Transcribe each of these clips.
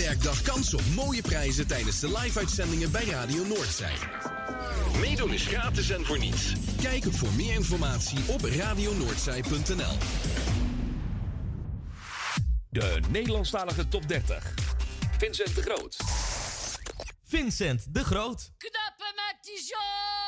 werkdag kans op mooie prijzen tijdens de live-uitzendingen bij Radio Noordzij. Meedoen is gratis en voor niets. Kijk voor meer informatie op radionoordzij.nl. De Nederlandstalige top 30. Vincent de Groot. Vincent de Groot. Knappen met die zooi!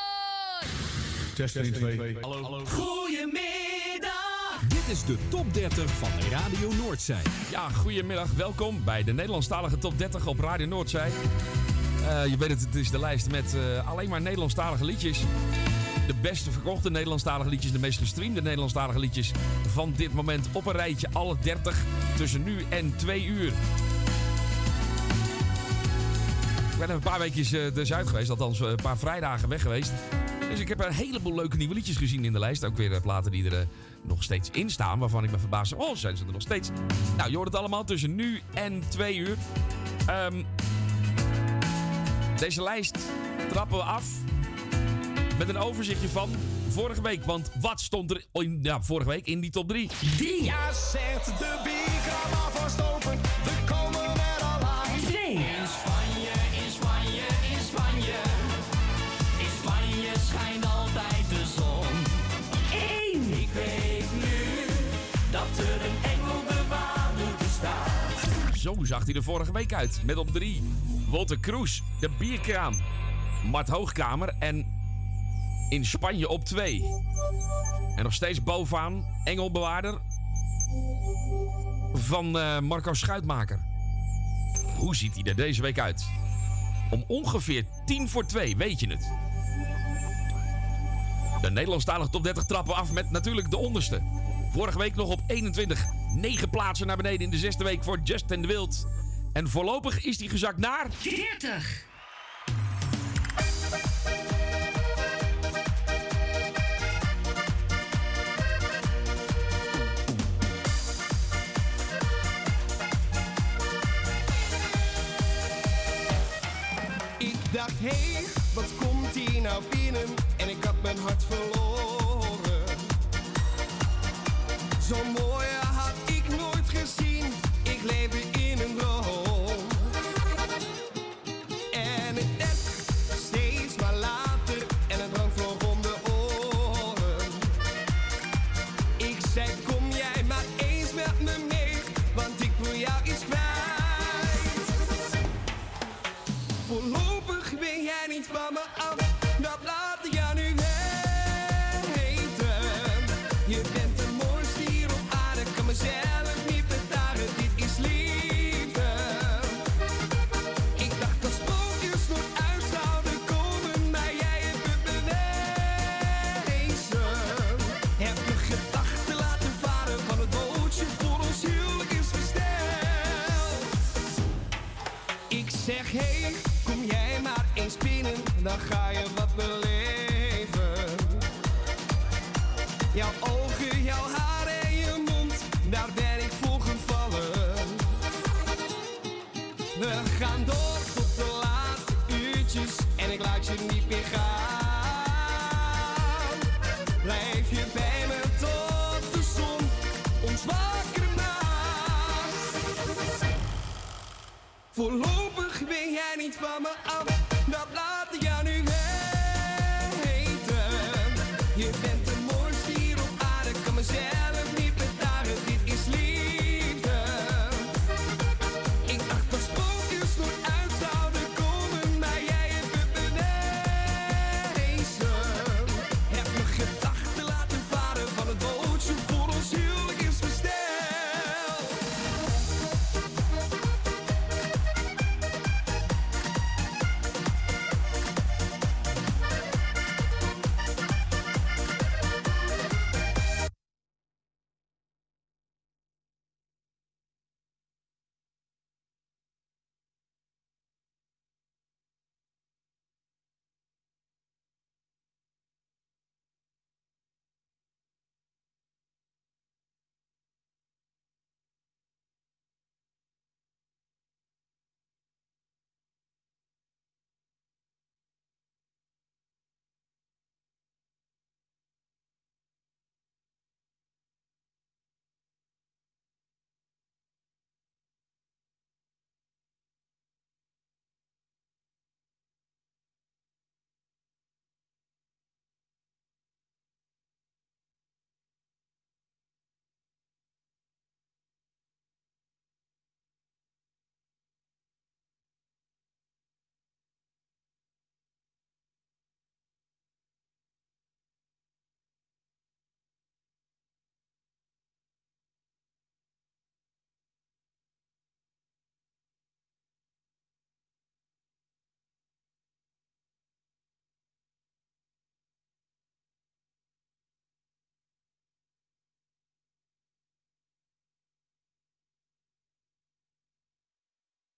16-2. Hallo. Goedemiddag! Dit is de top 30 van Radio Noordzij. Ja, goedemiddag. Welkom bij de Nederlandstalige top 30 op Radio Noordzij. Je weet het is de lijst met alleen maar Nederlandstalige liedjes. De beste verkochte Nederlandstalige liedjes, de meest gestreamde Nederlandstalige liedjes van dit moment op een rijtje. Alle 30 tussen nu en 2 uur. Ik ben even een paar weekjes dus uit geweest, althans een paar vrijdagen weg geweest. Dus ik heb een heleboel leuke nieuwe liedjes gezien in de lijst. Ook weer platen die er nog steeds in staan, waarvan ik me verbaas. Oh, zijn ze er nog steeds? Nou, je hoort het allemaal tussen nu en 2 uur. Deze lijst trappen we af met een overzichtje van vorige week. Want wat stond er vorige week in die top 3? Ja, zet de bierkraam alvast open. We komen er al aan. 2. In Spanje, in Spanje, in Spanje. In Spanje schijnt altijd de zon. 1. Ik weet nu dat er een engelbewaarder bestaat. Zo zag hij er vorige week uit. Met op 3 Wolter Kroes, de bierkraam. Mart Hoogkamer en in Spanje op 2. En nog steeds bovenaan engelbewaarder van Marco Schuitmaker. Hoe ziet hij er deze week uit? Om ongeveer 1:50, weet je het. De Nederlandstalige top 30 trappen af met natuurlijk de onderste. Vorige week nog op 21. 9 plaatsen naar beneden in de 6e week voor Justin de Wild. En voorlopig is hij gezakt naar 40. Ik dacht, hé, wat komt hier nou binnen? En ik had mijn hart verloren. Zo mooi had ik nooit gezien. Ik leefde in een droom. En het werd steeds maar later. En het drank vloog om de oren. Ik zei, kom jij maar eens met me mee. Want ik wil jou iets kwijt. Voorlopig ben jij niet van me af. Dat laat ik jou nu weten. Je bent de mooiste hier op aarde. Kan mezelf niet betalen. Dit is liefde. Ik dacht dat sprookjes nooit uit zouden komen. Maar jij hebt het bewezen. Heb je gedachten laten varen. Van het bootje voor ons huwelijk is besteld. Ik zeg, hey, kom jij maar eens binnen, dan ga je wat beleven. Jouw ogen, jouw haar en je mond, daar ben ik voor gevallen. We gaan door tot de late uurtjes en ik laat je niet meer gaan. Blijf je bij me tot de zon ons wakker maakt. Voorlopig ben jij niet van me af, dat laat ik